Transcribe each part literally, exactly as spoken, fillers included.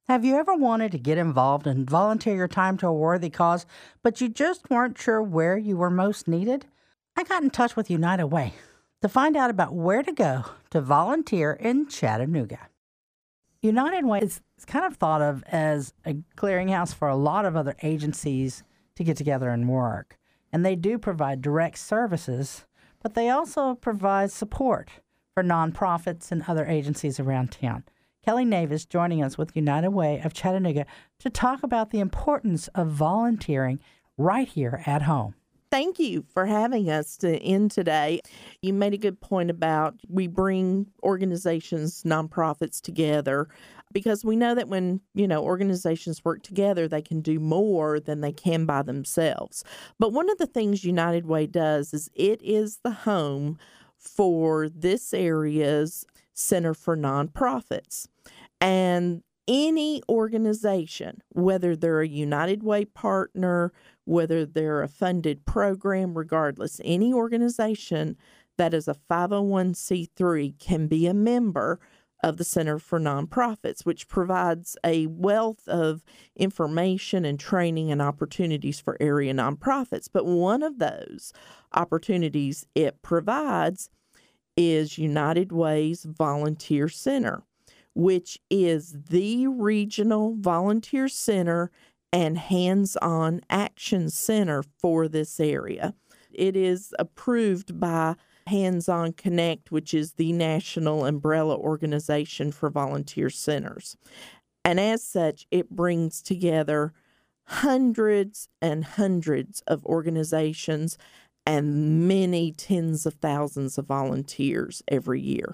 Have you ever wanted to get involved and volunteer your time to a worthy cause, but you just weren't sure where you were most needed? I got in touch with United Way to find out about where to go to volunteer in Chattanooga. United Way is kind of thought of as a clearinghouse for a lot of other agencies to get together and work. And they do provide direct services, but they also provide support for nonprofits and other agencies around town. Kelly Navis joining us with United Way of Chattanooga to talk about the importance of volunteering right here at home. Thank you for having us to in today. You made a good point about we bring organizations, nonprofits together because we know that when, you know, organizations work together, they can do more than they can by themselves. But one of the things United Way does is it is the home for this area's Center for Nonprofits. And any organization, whether they're a United Way partner, whether they're a funded program, regardless, any organization that is a five oh one c three can be a member of the Center for Nonprofits, which provides a wealth of information and training and opportunities for area nonprofits. But one of those opportunities it provides is United Way's Volunteer Center, which is the regional volunteer center and hands-on action center for this area. It is approved by Hands On Connect, which is the national umbrella organization for volunteer centers. And as such, it brings together hundreds and hundreds of organizations and many tens of thousands of volunteers every year.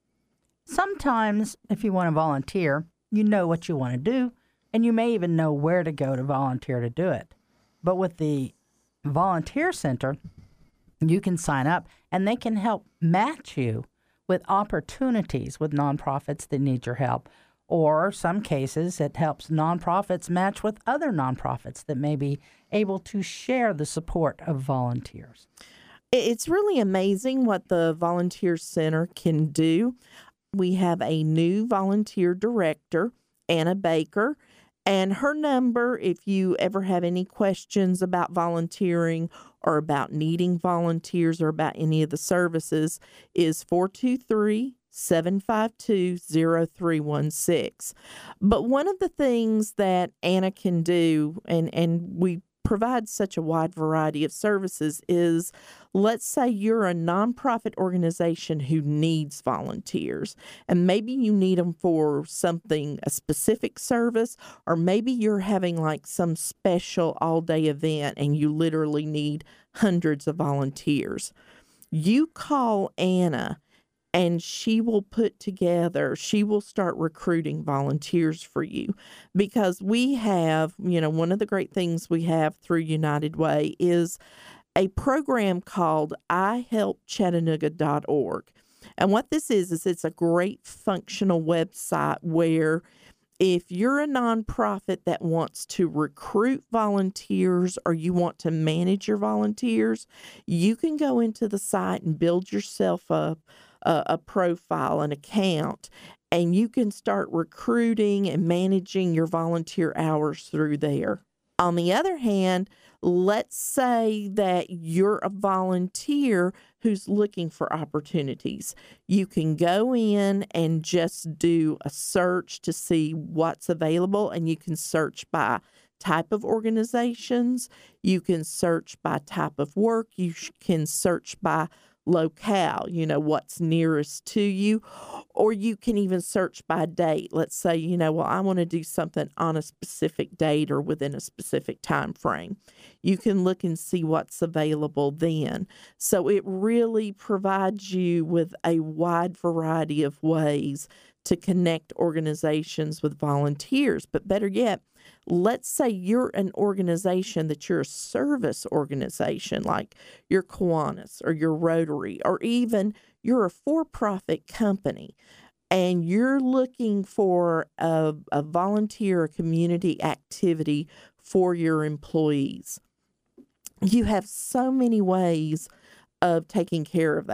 Sometimes, if you want to volunteer, you know what you want to do, and you may even know where to go to volunteer to do it. But with the Volunteer Center, you can sign up, and they can help match you with opportunities with nonprofits that need your help. Or some cases, it helps nonprofits match with other nonprofits that may be able to share the support of volunteers. It's really amazing what the Volunteer Center can do. We have a new volunteer director, Anna Baker, and her number, if you ever have any questions about volunteering or about needing volunteers or about any of the services, is four two three, seven five two, zero three one six. But one of the things that Anna can do, and, and we provide such a wide variety of services, is let's say you're a nonprofit organization who needs volunteers, and maybe you need them for something, a specific service, or maybe you're having like some special all-day event and you literally need hundreds of volunteers. You call Anna and she will put together, she will start recruiting volunteers for you, because we have, you know, one of the great things we have through United Way is a program called I help chattanooga dot org. And what this is, is it's a great functional website where if you're a nonprofit that wants to recruit volunteers or you want to manage your volunteers, you can go into the site and build yourself up a, a profile, an account, and you can start recruiting and managing your volunteer hours through there. On the other hand, let's say that you're a volunteer who's looking for opportunities. You can go in and just do a search to see what's available, and you can search by type of organizations. You can search by type of work. You can search by locale, you know, what's nearest to you, or you can even search by date. Let's say, you know, well, I want to do something on a specific date or within a specific time frame. You can look and see what's available then. So it really provides you with a wide variety of ways to connect organizations with volunteers. But better yet, let's say you're an organization that you're a service organization, like your Kiwanis or your Rotary, or even you're a for-profit company, and you're looking for a, a volunteer or community activity for your employees. You have so many ways of taking care of that.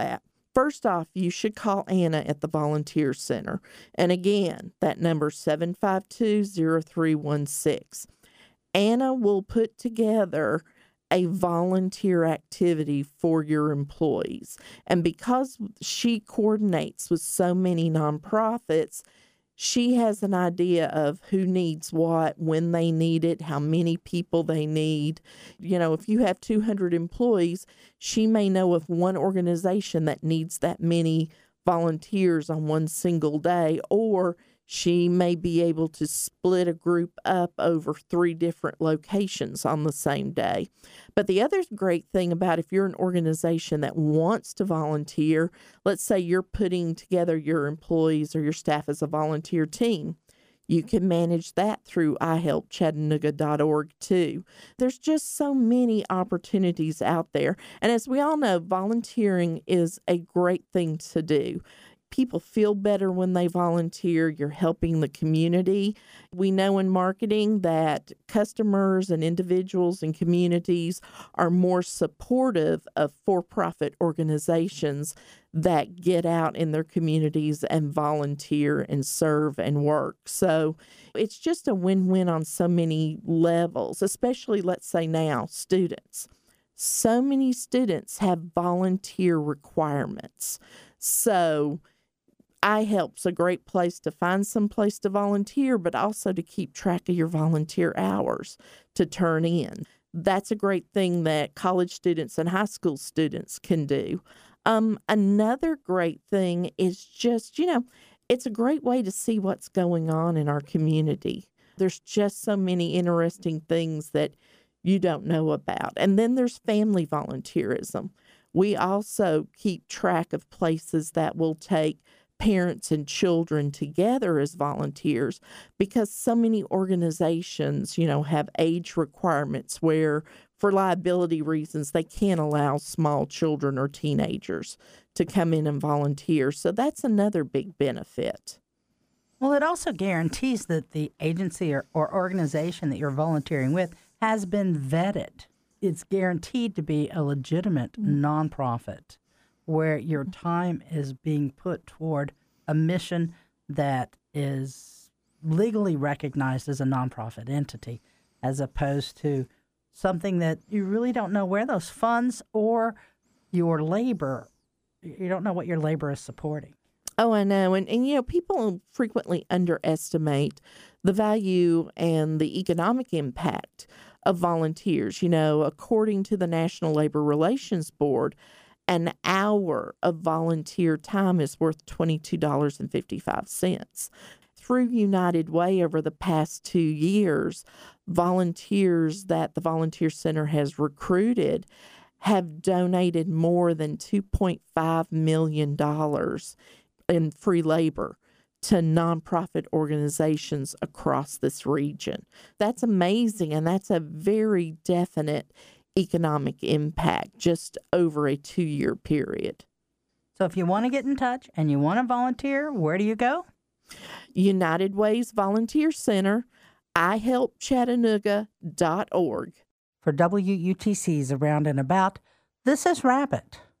First off, you should call Anna at the Volunteer Center. And again, that number is seven five two, zero three one six. Anna will put together a volunteer activity for your employees. And because she coordinates with so many nonprofits, she has an idea of who needs what, when they need it, how many people they need. You know, if you have two hundred employees, she may know of one organization that needs that many volunteers on one single day, or she may be able to split a group up over three different locations on the same day. But the other great thing about if you're an organization that wants to volunteer, let's say you're putting together your employees or your staff as a volunteer team, you can manage that through i help chattanooga dot org too. There's just so many opportunities out there. And as we all know, volunteering is a great thing to do. People feel better when they volunteer. You're helping the community. We know in marketing that customers and individuals and communities are more supportive of for-profit organizations that get out in their communities and volunteer and serve and work. So it's just a win-win on so many levels, especially, let's say now, students. So many students have volunteer requirements. So iHelp's a great place to find some place to volunteer, but also to keep track of your volunteer hours to turn in. That's a great thing that college students and high school students can do. Um, another great thing is just, you know, it's a great way to see what's going on in our community. There's just so many interesting things that you don't know about. And then there's family volunteerism. We also keep track of places that will take parents and children together as volunteers, because so many organizations, you know, have age requirements where for liability reasons they can't allow small children or teenagers to come in and volunteer. So that's another big benefit. Well, it also guarantees that the agency or, or organization that you're volunteering with has been vetted. It's guaranteed to be a legitimate mm-hmm. nonprofit where your time is being put toward a mission that is legally recognized as a nonprofit entity, as opposed to something that you really don't know where those funds or your labor, you don't know what your labor is supporting. Oh, I know. And, and, you know, people frequently underestimate the value and the economic impact of volunteers. You know, according to the National Labor Relations Board, an hour of volunteer time is worth twenty-two dollars and fifty-five cents. Through United Way over the past two years, volunteers that the Volunteer Center has recruited have donated more than two point five million dollars in free labor to nonprofit organizations across this region. That's amazing, and that's a very definite economic impact just over a two-year period. So if you want to get in touch and you want to volunteer, where do you go? United Way's Volunteer Center, i help chattanooga dot org. For W U T C's Around and About, this is Rabbit.